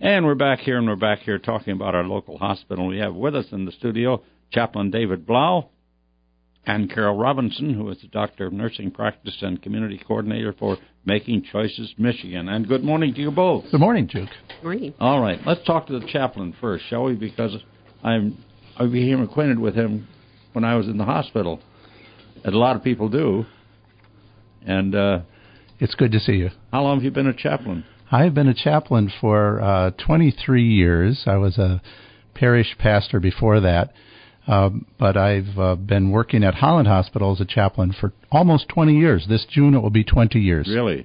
And we're back here talking about our local hospital. We have with us in the studio Chaplain David Blau and Carol Robinson, who is the Doctor of Nursing Practice and Community Coordinator for Making Choices Michigan. And good morning to you both. Good morning, Duke. Good morning. All right, let's talk to the chaplain first, shall we? Because I became acquainted with him when I was in the hospital, as a lot of people do. And it's good to see you. How long have you been a chaplain? I've been a chaplain for 23 years. I was a parish pastor before that, but I've been working at Holland Hospital as a chaplain for almost 20 years. This June it will be 20 years. Really?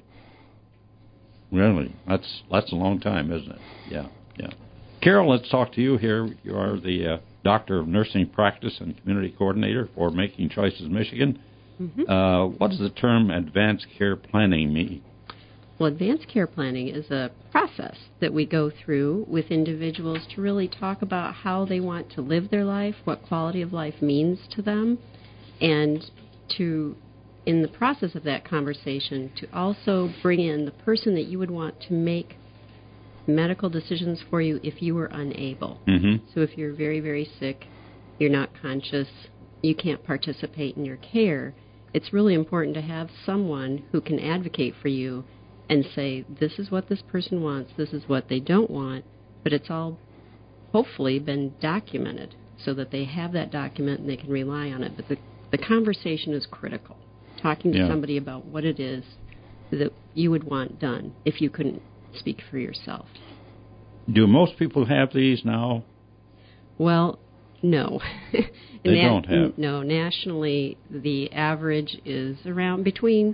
That's a long time, isn't it? Yeah. Carol, let's talk to you here. You are the Doctor of Nursing Practice and Community Coordinator for Making Choices Michigan. Mm-hmm. What does the term advanced care planning mean? Well, advanced care planning is a process that we go through with individuals to really talk about how they want to live their life, what quality of life means to them, and to, in the process of that conversation, to also bring in the person that you would want to make medical decisions for you if you were unable. Mm-hmm. So if you're very, very sick, you're not conscious, you can't participate in your care, it's really important to have someone who can advocate for you and say, this is what this person wants, this is what they don't want, but it's all hopefully been documented so that they have that document and they can rely on it. But the conversation is critical, talking to somebody about what it is that you would want done if you couldn't speak for yourself. Do most people have these now? Well, no. They don't have? No. Nationally, the average is around between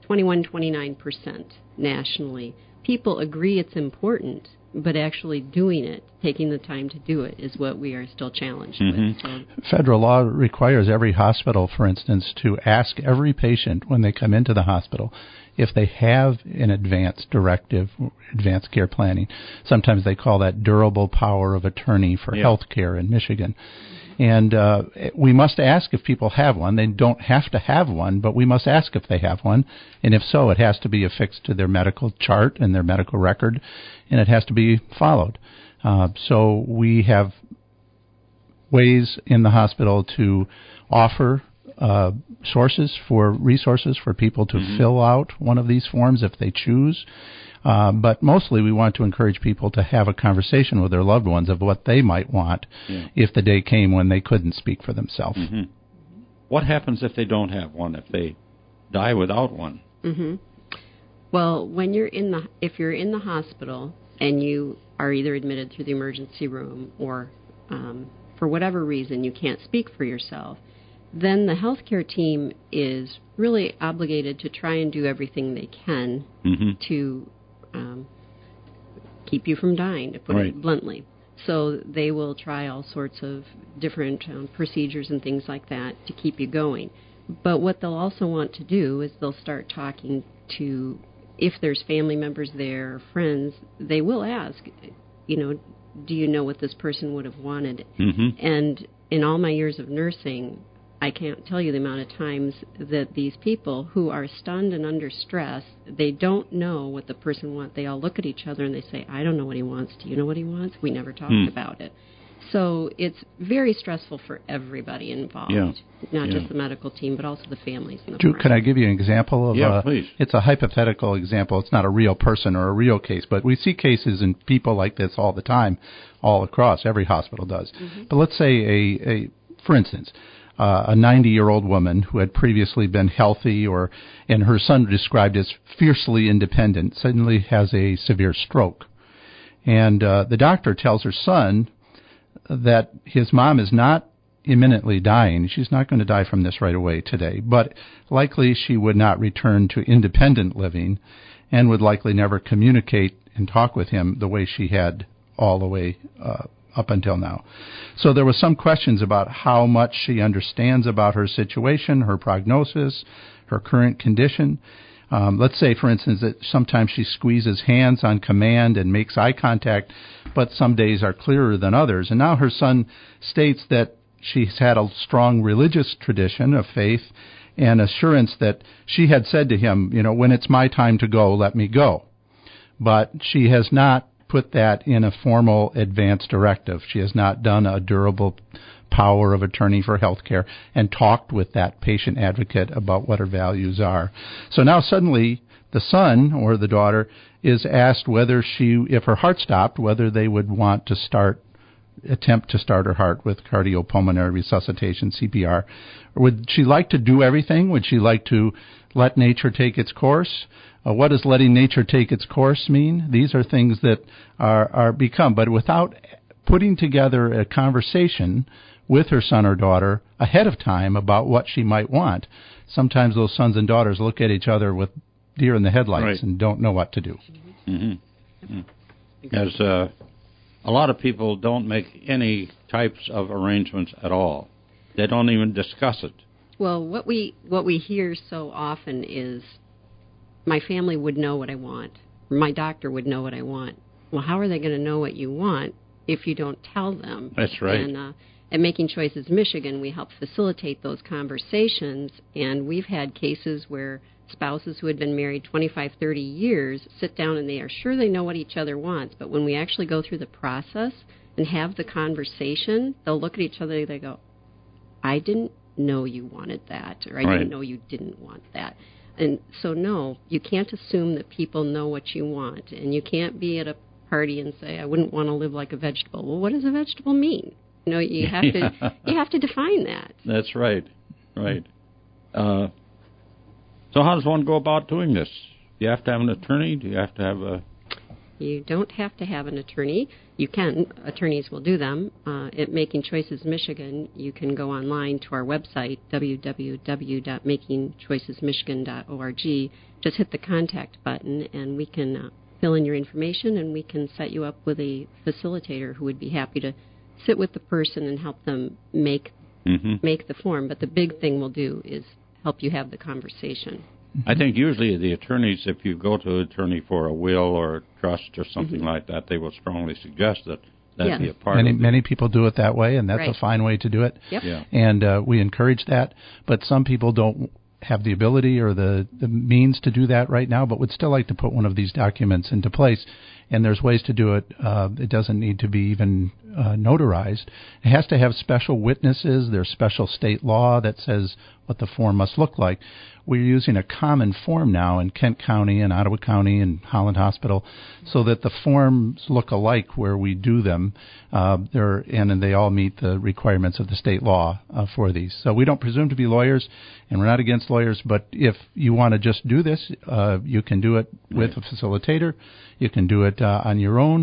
21-29% nationally. People agree it's important, but actually doing it, taking the time to do it, is what we are still challenged with. So, federal law requires every hospital, for instance, to ask every patient when they come into the hospital if they have an advanced directive, advanced care planning. Sometimes they call that durable power of attorney for health care in Michigan. And we must ask if people have one. They don't have to have one, but we must ask if they have one. And if so, it has to be affixed to their medical chart and their medical record, and it has to be followed. So we have ways in the hospital to offer resources for people to fill out one of these forms if they choose. But mostly we want to encourage people to have a conversation with their loved ones of what they might want if the day came when they couldn't speak for themselves. Mm-hmm. What happens if they don't have one, if they die without one? Mm-hmm. Well, if you're in the hospital and you are either admitted through the emergency room or for whatever reason you can't speak for yourself, then the healthcare team is really obligated to try and do everything they can to keep you from dying, to put it bluntly. So they will try all sorts of different procedures and things like that to keep you going. But what they'll also want to do is they'll start talking to, if there's family members there or friends, they will ask, do you know what this person would have wanted? Mm-hmm. And in all my years of nursing, I can't tell you the amount of times that these people who are stunned and under stress, they don't know what the person wants. They all look at each other and they say, I don't know what he wants. Do you know what he wants? We never talked about it. So it's very stressful for everybody involved, not just the medical team, but also the families. And Drew, can I give you an example of please. It's a hypothetical example. It's not a real person or a real case, but we see cases in people like this all the time, all across. Every hospital does. Mm-hmm. But let's say, for instance, a 90-year-old woman who had previously been healthy and her son described as fiercely independent suddenly has a severe stroke. And the doctor tells her son that his mom is not imminently dying. She's not going to die from this right away today, but likely she would not return to independent living and would likely never communicate and talk with him the way she had all the way up until now. So there was some questions about how much she understands about her situation, her prognosis, her current condition. Let's say, for instance, that sometimes she squeezes hands on command and makes eye contact, but some days are clearer than others. And now her son states that she's had a strong religious tradition of faith and assurance that she had said to him, when it's my time to go, let me go. But she has not put that in a formal advance directive. She has not done a durable power of attorney for health care and talked with that patient advocate about what her values are. So now suddenly the son or the daughter is asked whether if her heart stopped, whether they would want to attempt to start her heart with cardiopulmonary resuscitation, CPR. Would she like to do everything? Would she like to let nature take its course? What does letting nature take its course mean? These are things that are become, but without putting together a conversation with her son or daughter ahead of time about what she might want. Sometimes those sons and daughters look at each other with deer in the headlights and don't know what to do. Mm-hmm. As a lot of people don't make any types of arrangements at all. They don't even discuss it. Well, what we hear so often is, my family would know what I want. My doctor would know what I want. Well, how are they going to know what you want if you don't tell them? That's right. And at Making Choices Michigan, we help facilitate those conversations, and we've had cases where spouses who had been married 25, 30 years sit down and they are sure they know what each other wants, but when we actually go through the process and have the conversation, they'll look at each other and they go, I didn't know you wanted that, or I didn't know you didn't want that. And so, no, you can't assume that people know what you want, and you can't be at a party and say, I wouldn't want to live like a vegetable. Well, what does a vegetable mean? You know, you have to define that. That's right. Right. So how does one go about doing this? Do you have to have an attorney? Do you have to have a... You don't have to have an attorney. You can. Attorneys will do them. At Making Choices Michigan, you can go online to our website, www.makingchoicesmichigan.org. Just hit the contact button, and we can fill in your information, and we can set you up with a facilitator who would be happy to sit with the person and help them make the form. But the big thing we'll do is help you have the conversation. I think usually the attorneys, if you go to an attorney for a will or a trust or something like that, they will strongly suggest that be a part of it. Many people do it that way, and that's a fine way to do it. Yep. Yeah. And we encourage that. But some people don't have the ability or the means to do that right now, but would still like to put one of these documents into place. And there's ways to do it. It doesn't need to be even notarized. It has to have special witnesses. There's special state law that says what the form must look like. We're using a common form now in Kent County and Ottawa County and Holland Hospital so that the forms look alike where we do them, and they all meet the requirements of the state law for these. So we don't presume to be lawyers, and we're not against lawyers, but if you want to just do this, you can do it with a facilitator. You can do it on your own.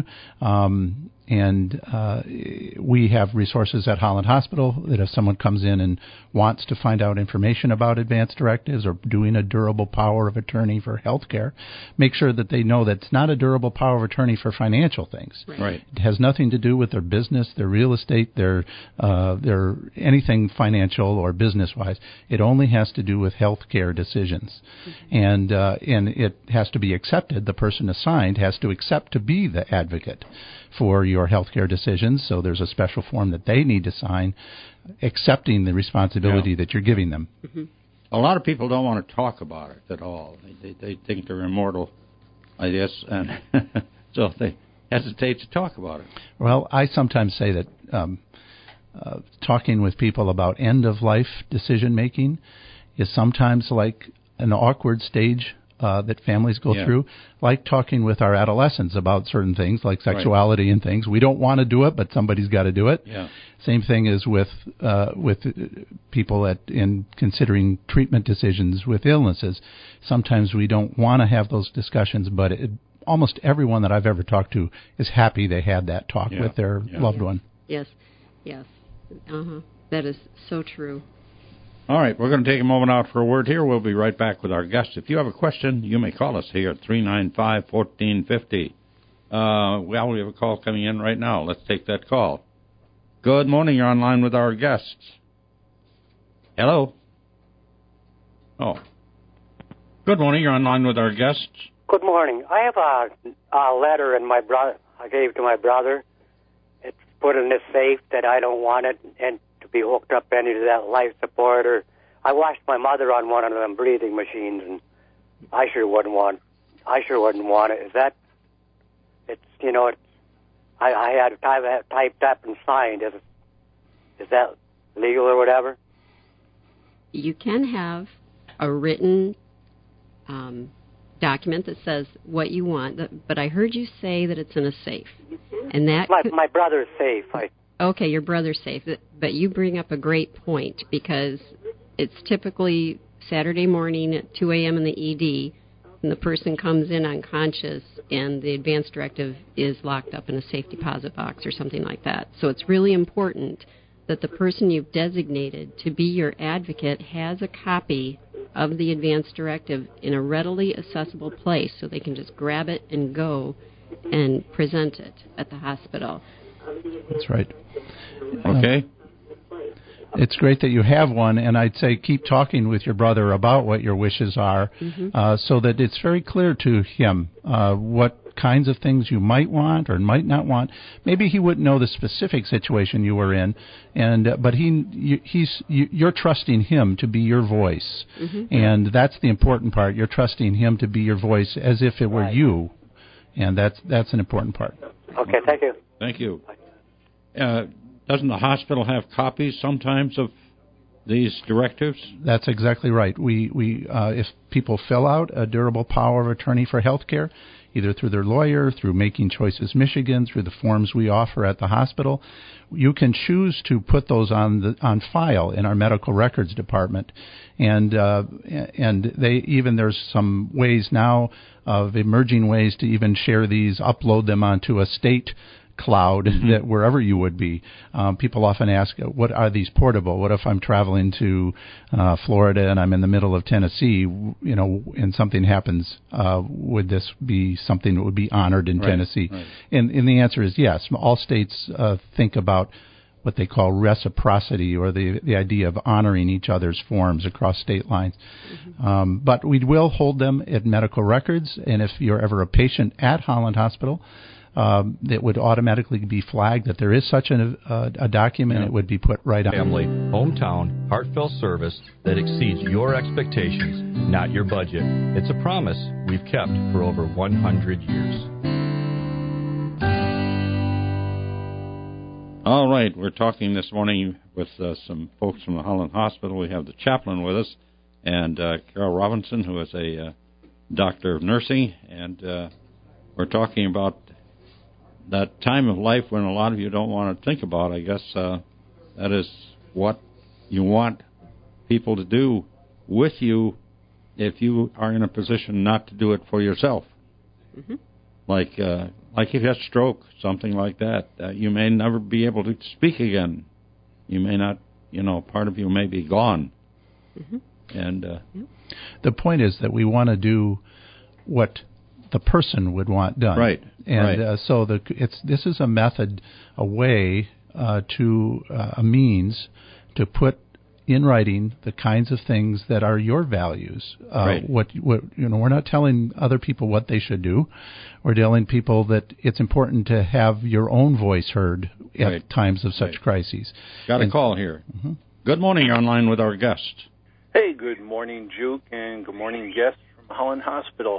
And we have resources at Holland Hospital that if someone comes in and wants to find out information about advance directives or doing a durable power of attorney for health care, make sure that they know that it's not a durable power of attorney for financial things. Right. It has nothing to do with their business, their real estate, their anything financial or business-wise. It only has to do with health care decisions. And it has to be accepted. The person assigned has to accept to be the advocate for your healthcare decisions, so there's a special form that they need to sign accepting the responsibility that you're giving them. A lot of people don't want to talk about it at all. They think they're immortal, I guess, and so they hesitate to talk about it. Well, I sometimes say that talking with people about end-of-life decision-making is sometimes like an awkward stage that families go through, like talking with our adolescents about certain things like sexuality and things. We don't want to do it, but somebody's got to do it. Yeah. Same thing is with people in considering treatment decisions with illnesses. Sometimes we don't want to have those discussions, but almost everyone that I've ever talked to is happy they had that talk with their loved one. Yes. That is so true. All right, we're going to take a moment out for a word here. We'll be right back with our guest. If you have a question, you may call us here at 395-1450. Well, we have a call coming in right now. Let's take that call. Good morning. You're online with our guests. Hello? Oh. Good morning. You're online with our guests. Good morning. I have a letter I gave to my brother. It's put in this safe that I don't want it and to be hooked up any to that life support. Or I watched my mother on one of them breathing machines, and I sure wouldn't want it. Is that? It's I had to typed up and signed. Is that legal or whatever? You can have a written document that says what you want, but I heard you say that it's in a safe. And that my brother's safe. Okay, your brother's safe. But you bring up a great point, because it's typically Saturday morning at 2 a.m. in the ED, and the person comes in unconscious, and the advance directive is locked up in a safe deposit box or something like that. So it's really important that the person you've designated to be your advocate has a copy of the advance directive in a readily accessible place, so they can just grab it and go and present it at the hospital. That's right. Okay. It's great that you have one, and I'd say keep talking with your brother about what your wishes are, so that it's very clear to him what kinds of things you might want or might not want. Maybe he wouldn't know the specific situation you were in, but you're trusting him to be your voice, and that's the important part. You're trusting him to be your voice as if it were you, and that's an important part. Okay, thank you. Thank you. Doesn't the hospital have copies sometimes of these directives? That's exactly right. We if people fill out a durable power of attorney for health care, either through their lawyer, through Making Choices Michigan, through the forms we offer at the hospital, you can choose to put those on file in our medical records department, and there's some ways now of emerging ways to even share these, upload them onto a state cloud that wherever you would be. People often ask, what are these portable? What if I'm traveling to Florida and I'm in the middle of Tennessee, and something happens? Would this be something that would be honored in Tennessee? Right. And the answer is yes. All states think about what they call reciprocity, or the idea of honoring each other's forms across state lines. But we will hold them at medical records, and if you're ever a patient at Holland Hospital, it would automatically be flagged that there is such a document. It would be put right on. Family, hometown, heartfelt service that exceeds your expectations, not your budget. It's a promise we've kept for over 100 years. All right, we're talking this morning with some folks from the Holland Hospital. We have the chaplain with us, and Carol Robinson, who is a doctor of nursing, and we're talking about that time of life when a lot of you don't want to think about. I guess that is what you want people to do with you if you are in a position not to do it for yourself. Like if you have a stroke, something like that. You may never be able to speak again. You may not, part of you may be gone. And the point is that we want to do what the person would want done. Right. And so this is a method, a way a means to put in writing the kinds of things that are your values. Right. We're not telling other people what they should do. We're telling people that it's important to have your own voice heard at times of such crises. Got a call here. Good morning. You're online with our guest. Hey, good morning, Juke, and good morning, guest from Holland Hospital.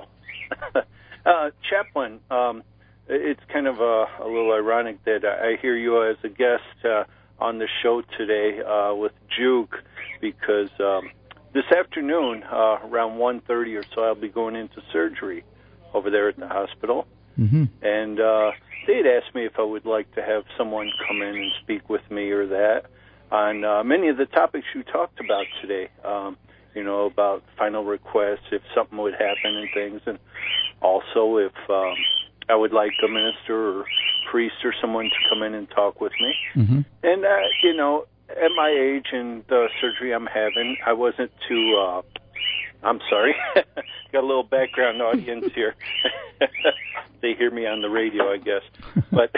Chaplain, it's kind of a little ironic that I hear you as a guest on the show today with Juke, because this afternoon, around 1:30 or so, I'll be going into surgery over there at the hospital. And they had asked me if I would like to have someone come in and speak with me or that on many of the topics you talked about today, about final requests, if something would happen and things, and also if I would like a minister or priest or someone to come in and talk with me. And, at my age and the surgery I'm having, I wasn't too, I'm sorry, got a little background audience here. They hear me on the radio, I guess. But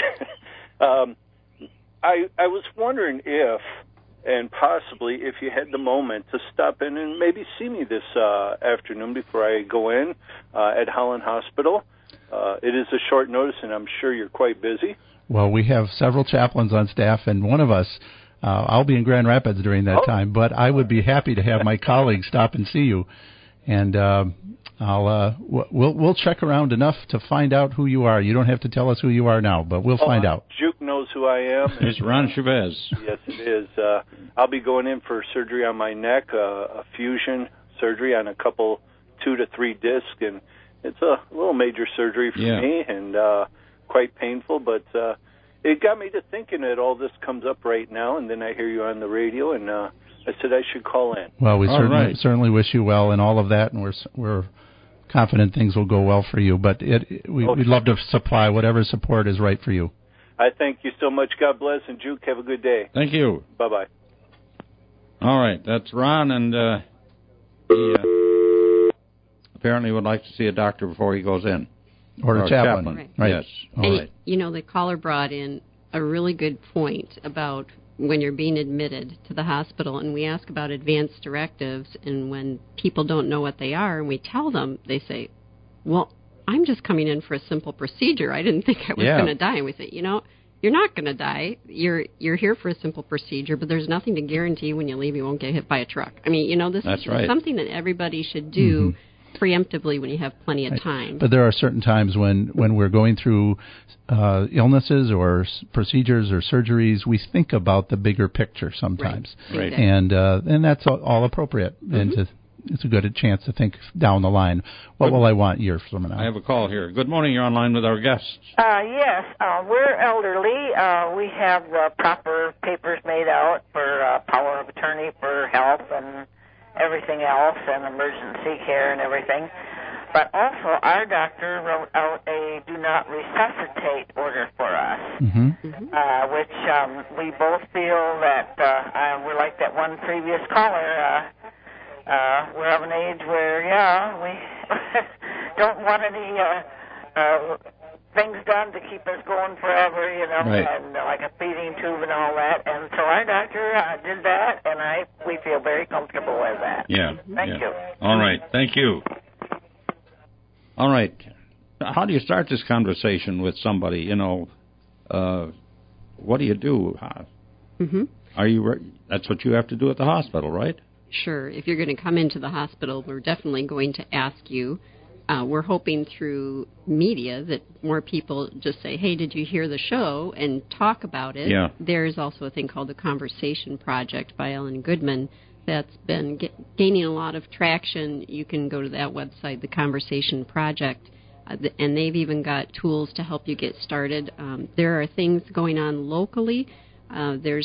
I was wondering if, and possibly if you had the moment to stop in and maybe see me this afternoon before I go in at Holland Hospital. It is a short notice, and I'm sure you're quite busy. Well, we have several chaplains on staff, and one of us, I'll be in Grand Rapids during that time, but I would be happy to have my colleagues stop and see you. And we'll check around enough to find out who you are. You don't have to tell us who you are now, but we'll find out. Juke knows who I am. It's Ron Chavez. Yes, it is. I'll be going in for surgery on my neck, a fusion surgery on a couple 2 to 3 discs, and it's a little major surgery for me, and quite painful, but it got me to thinking that all this comes up right now, and then I hear you on the radio, and I said I should call in. Well, we certainly wish you well in all of that, and we're confident things will go well for you, but we'd love to supply whatever support is right for you. I thank you so much. God bless, and Juke, have a good day. Thank you. Bye-bye. All right, that's Ron, and he apparently would like to see a doctor before he goes in. Or a chaplain. Right. Yes. All right. The caller brought in a really good point about when you're being admitted to the hospital, and we ask about advance directives, and when people don't know what they are, and we tell them, they say, well, I'm just coming in for a simple procedure. I didn't think I was going to die. And we say, you're not going to die. You're here for a simple procedure, but there's nothing to guarantee when you leave you won't get hit by a truck. I mean, this is something that everybody should do preemptively when you have plenty of time. But there are certain times when we're going through illnesses or procedures or surgeries, we think about the bigger picture sometimes. Right. And that's all appropriate. And it's a good chance to think down the line. What will I want years from now? I have a call here. Good morning. You're online with our guests. Yes. We're elderly. We have proper papers made out for power of attorney for health and everything else, and emergency care and everything. But also, our doctor wrote out a do not resuscitate order for us, which we both feel that we're like that one previous caller. We're of an age where, we don't want any things done to keep us going forever, and like a feeding tube and all that. And so our doctor did that, and we feel very comfortable with that. Yeah. Thank you. All right. Thank you. All right. How do you start this conversation with somebody? What do you do? Are you? That's what you have to do at the hospital, right? Sure. If you're going to come into the hospital, we're definitely going to ask you. We're hoping through media that more people just say, hey, did you hear the show, and talk about it. Yeah. There's also a thing called the Conversation Project by Ellen Goodman that's been gaining a lot of traction. You can go to that website, the Conversation Project, and they've even got tools to help you get started. There are things going on locally. There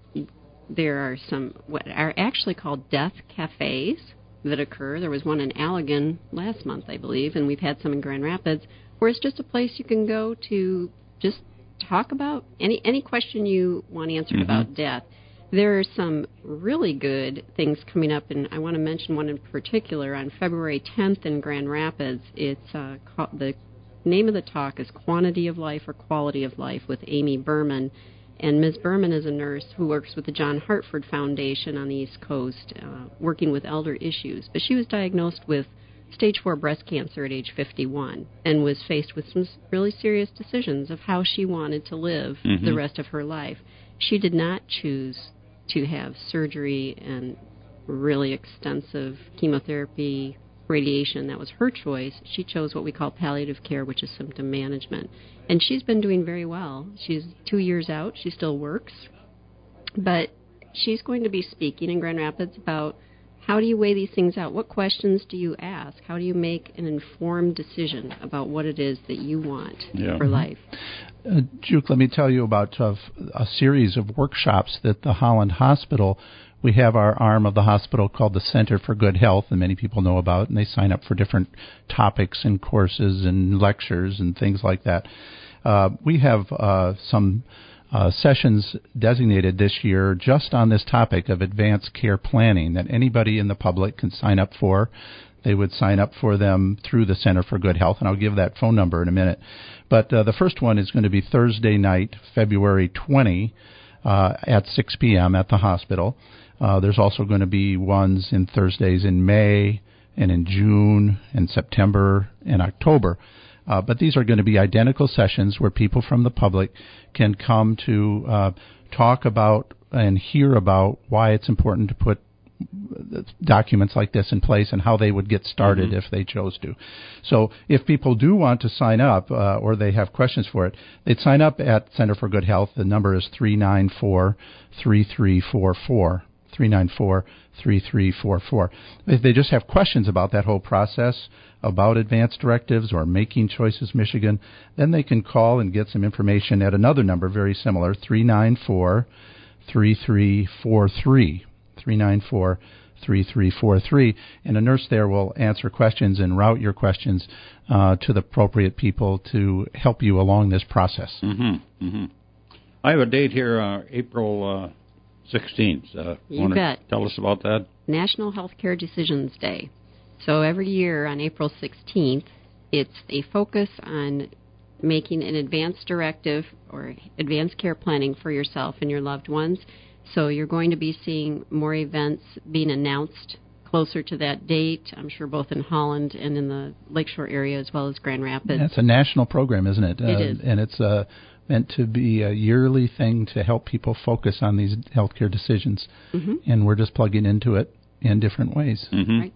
are some what are actually called death cafes that occur. There was one in Allegan last month, I believe, and we've had some in Grand Rapids, where it's just a place you can go to just talk about any question you want answered about death. There are some really good things coming up, and I want to mention one in particular. On February 10th in Grand Rapids, it's the name of the talk is Quantity of Life or Quality of Life with Amy Berman. And Ms. Berman is a nurse who works with the John Hartford Foundation on the East Coast, working with elder issues. But she was diagnosed with stage 4 breast cancer at age 51 and was faced with some really serious decisions of how she wanted to live the rest of her life. She did not choose to have surgery and really extensive chemotherapy, radiation. That was her choice. She chose what we call palliative care, which is symptom management. And she's been doing very well. She's 2 years out. She still works. But she's going to be speaking in Grand Rapids about how do you weigh these things out? What questions do you ask? How do you make an informed decision about what it is that you want for life? Juke, let me tell you about a series of workshops that the Holland Hospital, we have our arm of the hospital called the Center for Good Health, and many people know about it, and they sign up for different topics and courses and lectures and things like that. We have some sessions designated this year just on this topic of advanced care planning that anybody in the public can sign up for. They would sign up for them through the Center for Good Health, and I'll give that phone number in a minute. But the first one is going to be Thursday night, February 20, at 6 p.m. at the hospital. There's also going to be ones in Thursdays in May and in June and September and October. But these are going to be identical sessions where people from the public can come to talk about and hear about why it's important to put documents like this in place and how they would get started if they chose to. So if people do want to sign up or they have questions for it, they'd sign up at Center for Good Health. The number is 394-3344. 394-3344. If they just have questions about that whole process, about advance directives or Making Choices Michigan, then they can call and get some information at another number very similar, 394-3343. 394-3343, and a nurse there will answer questions and route your questions to the appropriate people to help you along this process. I have a date here, April 16th. You bet. Tell us about that. National Healthcare Decisions Day. So every year on April 16th, it's a focus on making an advance directive or advance care planning for yourself and your loved ones. So you're going to be seeing more events being announced closer to that date, I'm sure both in Holland and in the Lakeshore area as well as Grand Rapids. It's a national program, isn't it? It is. And it's meant to be a yearly thing to help people focus on these healthcare decisions. And we're just plugging into it in different ways. Right.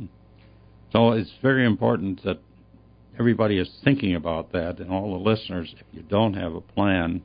So it's very important that everybody is thinking about that, and all the listeners, if you don't have a plan,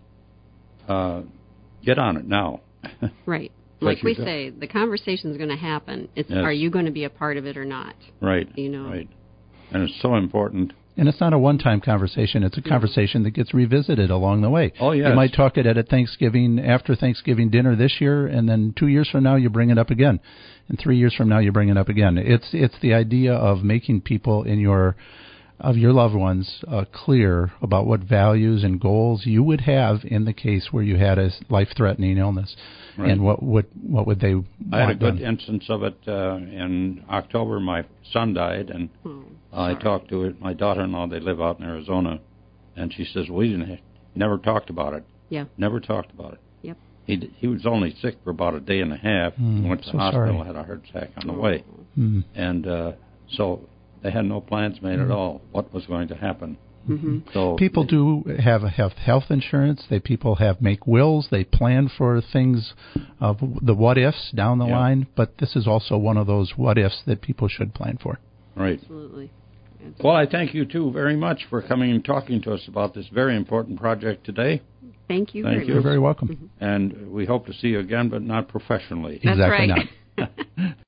get on it now. Right. Like we say, the conversation is going to happen. It's Are you going to be a part of it or not? Right. You know. Right. And it's so important. And it's not a one-time conversation. It's a conversation that gets revisited along the way. Oh, yes. You might talk it at a Thanksgiving, after Thanksgiving dinner this year, and then 2 years from now you bring it up again. And 3 years from now you bring it up again. It's the idea of making people in your loved ones clear about what values and goals you would have in the case where you had a life-threatening illness. Right. And what would they want I had a good done. instance of it in October. My son died, and I talked to my daughter-in-law. They live out in Arizona, and she says, we never talked about it. Yeah. Never talked about it. Yep. He was only sick for about a day and a half. He went to the hospital, had a heart attack on the way. And so they had no plans made at all what was going to happen. So people do have health insurance. People make wills. They plan for things, the what ifs down the line. But this is also one of those what ifs that people should plan for. Right. Absolutely. Well, I thank you two very much for coming and talking to us about this very important project today. Thank you. Very much. You're very welcome. And we hope to see you again, but not professionally. That's exactly right. not.